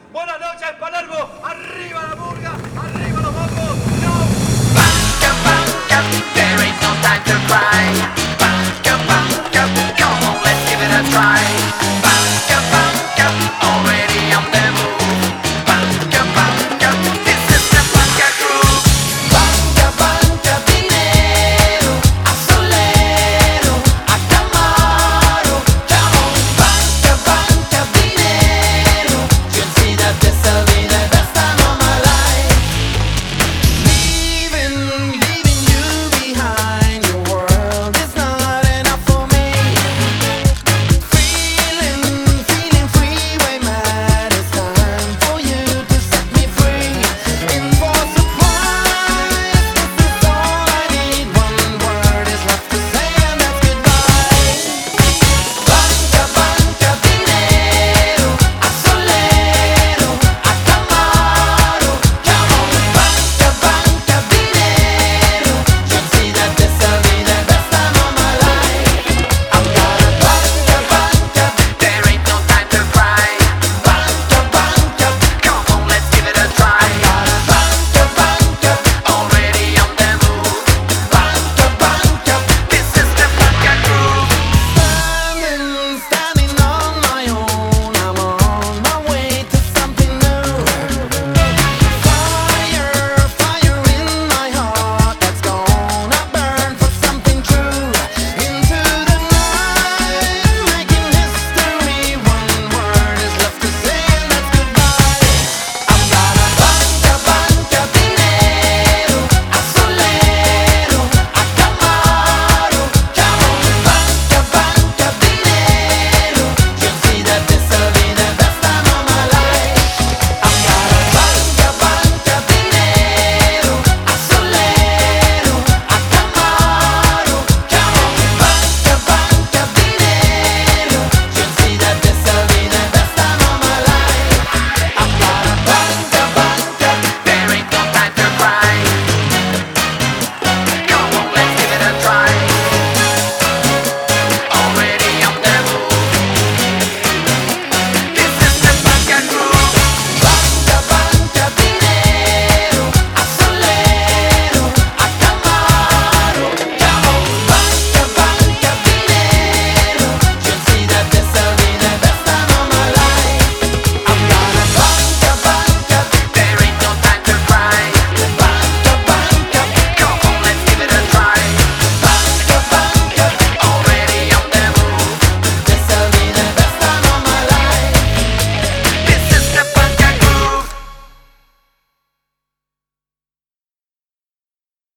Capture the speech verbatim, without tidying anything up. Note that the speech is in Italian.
Buenas noches, Palermo. Arriba la murga, arriba los mocos. No. Banca, banca, there ain't no time to cry. Banca, banca, come on, let's give it a try. Banca, banca, already on the move.